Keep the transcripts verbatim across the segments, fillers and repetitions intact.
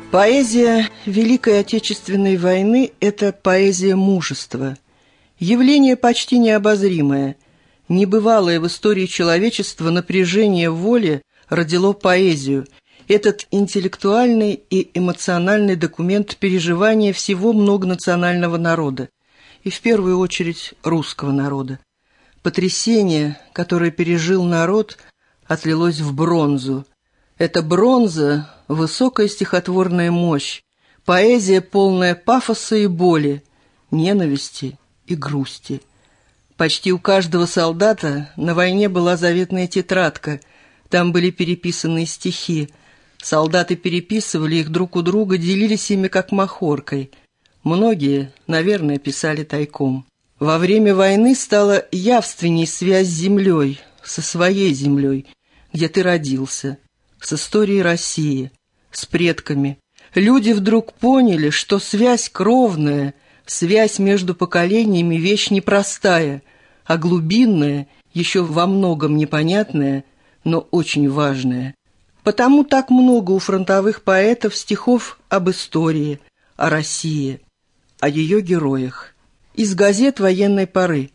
Поэзия Великой Отечественной войны – это поэзия мужества. Явление почти необозримое. Небывалое в истории человечества напряжение воли родило поэзию. Этот интеллектуальный и эмоциональный документ переживания всего многонационального народа, и в первую очередь русского народа. Потрясение, которое пережил народ, отлилось в бронзу. Эта бронза – высокая стихотворная мощь, поэзия, полная пафоса и боли, ненависти и грусти. Почти у каждого солдата на войне была заветная тетрадка, там были переписанные стихи. Солдаты переписывали их друг у друга, делились ими как махоркой. Многие, наверное, писали тайком. Во время войны стала явственней связь с землей, со своей землей, где ты родился, с историей России, с предками. Люди вдруг поняли, что связь кровная, связь между поколениями – вещь непростая, а глубинная, еще во многом непонятная, но очень важная. Потому так много у фронтовых поэтов стихов об истории, о России, о ее героях. Из газет военной поры.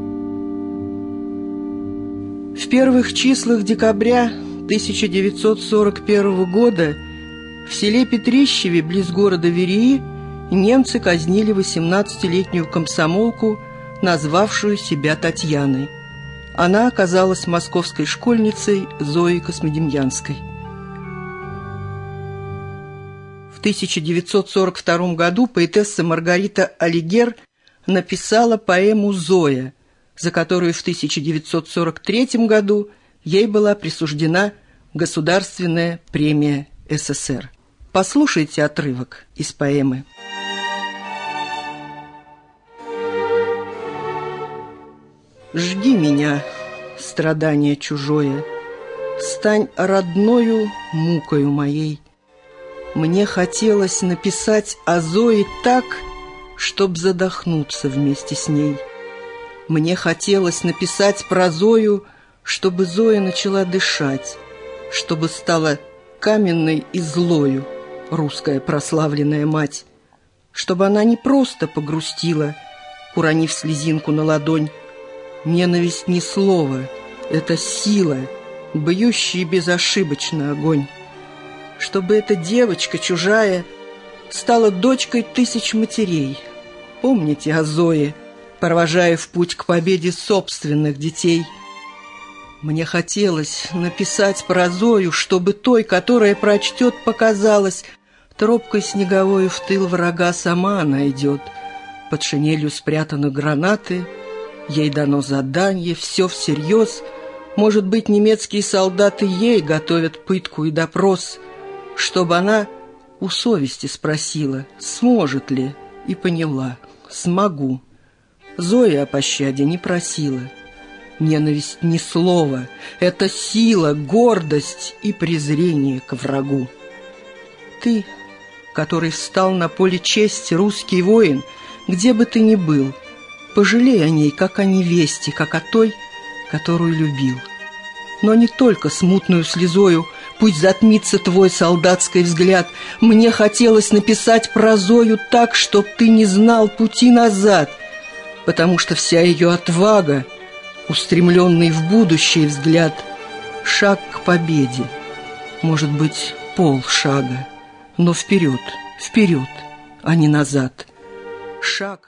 В первых числах декабря тысяча девятьсот сорок первого года в селе Петрищеве, близ города Вереи, немцы казнили восемнадцатилетнюю комсомолку, назвавшую себя Татьяной. Она оказалась московской школьницей Зоей Космодемьянской. В тысяча девятьсот сорок втором году поэтесса Маргарита Алигер написала поэму «Зоя», за которую в тысяча девятьсот сорок третьем году ей была присуждена Государственная премия СССР. Послушайте отрывок из поэмы. «Жги меня, страдание чужое, стань родною мукою моей. Мне хотелось написать о Зое так, чтоб задохнуться вместе с ней. Мне хотелось написать про Зою, чтобы Зоя начала дышать, чтобы стала каменной и злою русская прославленная мать, чтобы она не просто погрустила, уронив слезинку на ладонь. Ненависть не слово, это сила, бьющий безошибочно огонь. Чтобы эта девочка чужая стала дочкой тысяч матерей. Помните о Зое, провожая в путь к победе собственных детей. Мне хотелось написать про Зою, чтобы той, которая прочтет, показалось, тропкой снеговой в тыл врага сама она идет. Под шинелью спрятаны гранаты, ей дано задание, все всерьез. Может быть, немецкие солдаты ей готовят пытку и допрос, чтобы она у совести спросила, сможет ли, и поняла, смогу. Зоя о пощаде не просила. Ненависть не слово, это сила, гордость и презрение к врагу. Ты, который встал на поле чести, русский воин, где бы ты ни был, пожалей о ней, как о невесте, как о той, которую любил. Но не только смутную слезою пусть затмится твой солдатский взгляд. Мне хотелось написать про Зою так, чтоб ты не знал пути назад, потому что вся ее отвага, устремленный в будущее взгляд, шаг к победе, может быть, полшага, но вперед, вперед, а не назад. Шаг